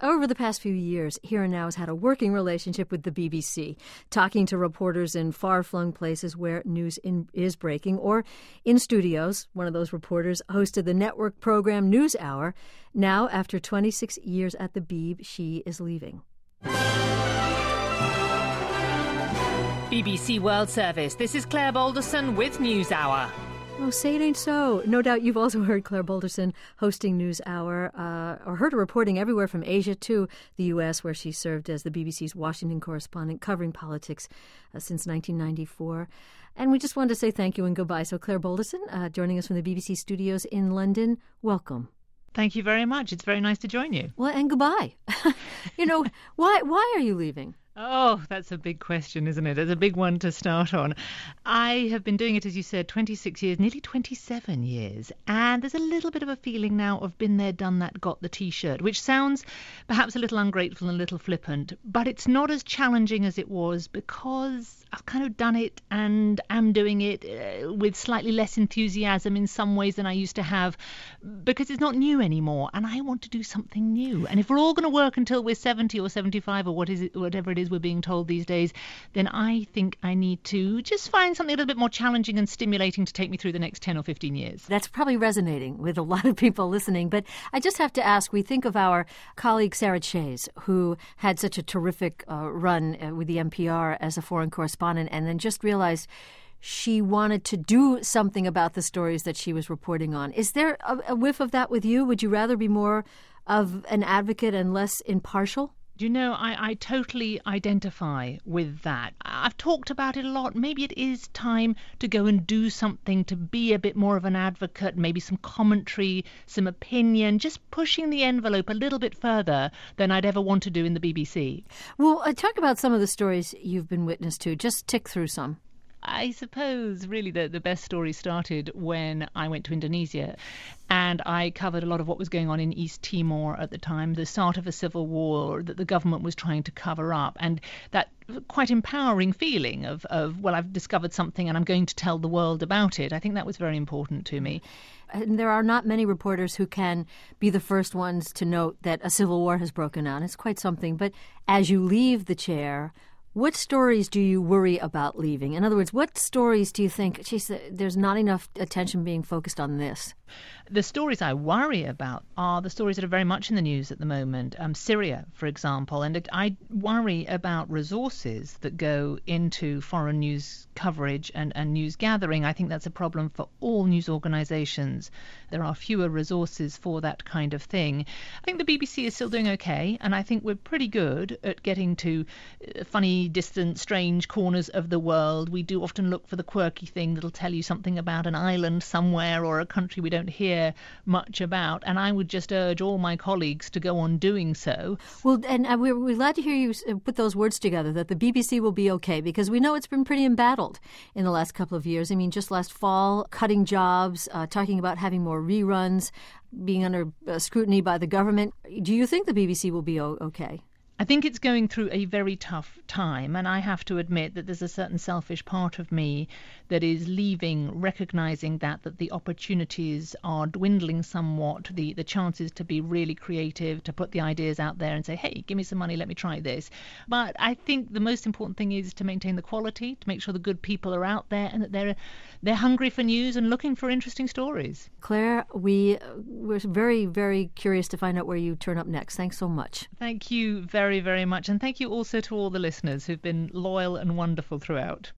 Over the past few years, Here and Now has had a working relationship with the BBC, talking to reporters in far-flung places where news is breaking, or in studios. One of those reporters hosted the network program News Hour. Now, after 26 years at the Beeb, she is leaving. BBC World Service. This is Claire Balderson with News Hour. Oh, say it ain't so. No doubt you've also heard Claire Balderson hosting News Hour, or heard her reporting everywhere from Asia to the U.S., where she served as the BBC's Washington correspondent covering politics since 1994. And we just wanted to say thank you and goodbye. So Claire Balderson, joining us from the BBC studios in London, welcome. Thank you very much. It's very nice to join you. Well, and goodbye. Why are you leaving? Oh, that's a big question, isn't it? It's a big one to start on. I have been doing it, as you said, 26 years, nearly 27 years. And there's a little bit of a feeling now of been there, done that, got the T-shirt, which sounds perhaps a little ungrateful and a little flippant. But it's not as challenging as it was because I've kind of done it and am doing it with slightly less enthusiasm in some ways than I used to have, because it's not new anymore. And I want to do something new. And if we're all going to work until we're 70 or 75 or whatever it is we're being told these days, then I think I need to just find something a little bit more challenging and stimulating to take me through the next 10 or 15 years. That's probably resonating with a lot of people listening. But I just have to ask, we think of our colleague Sarah Chayes, who had such a terrific run with the NPR as a foreign correspondent, and then just realized she wanted to do something about the stories that she was reporting on. Is there a whiff of that with you? Would you rather be more of an advocate and less impartial? Do you know, I totally identify with that. I've talked about it a lot. Maybe it is time to go and do something, to be a bit more of an advocate, maybe some commentary, some opinion, just pushing the envelope a little bit further than I'd ever want to do in the BBC. Well, talk about some of the stories you've been witness to. Just tick through some. I suppose really the best story started when I went to Indonesia, and I covered a lot of what was going on in East Timor at the time, the start of a civil war that the government was trying to cover up, and that quite empowering feeling of well, I've discovered something and I'm going to tell the world about it. I think that was very important to me. And there are not many reporters who can be the first ones to note that a civil war has broken out. It's quite something. But as you leave the chair, what stories do you worry about leaving? In other words, what stories do you think, geez, there's not enough attention being focused on this? The stories I worry about are the stories that are very much in the news at the moment. Syria, for example, and I worry about resources that go into foreign news coverage and news gathering. I think that's a problem for all news organisations. There are fewer resources for that kind of thing. I think the BBC is still doing okay, and I think we're pretty good at getting to funny, distant, strange corners of the world. We do often look for the quirky thing that'll tell you something about an island somewhere or a country we don't hear much about, and I would just urge all my colleagues to go on doing so. Well, and we're glad to hear you put those words together, that the BBC will be okay, because we know it's been pretty embattled in the last couple of years. I mean, just last fall, cutting jobs, talking about having more reruns, being under scrutiny by the government. Do you think the BBC will be okay? I think it's going through a very tough time, and I have to admit that there's a certain selfish part of me that is leaving, recognising that the opportunities are dwindling somewhat, the chances to be really creative, to put the ideas out there and say, hey, give me some money, let me try this. But I think the most important thing is to maintain the quality, to make sure the good people are out there and that they're hungry for news and looking for interesting stories. Claire, we're very, very curious to find out where you turn up next. Thanks so much. Thank you very, very much. And thank you also to all the listeners who've been loyal and wonderful throughout.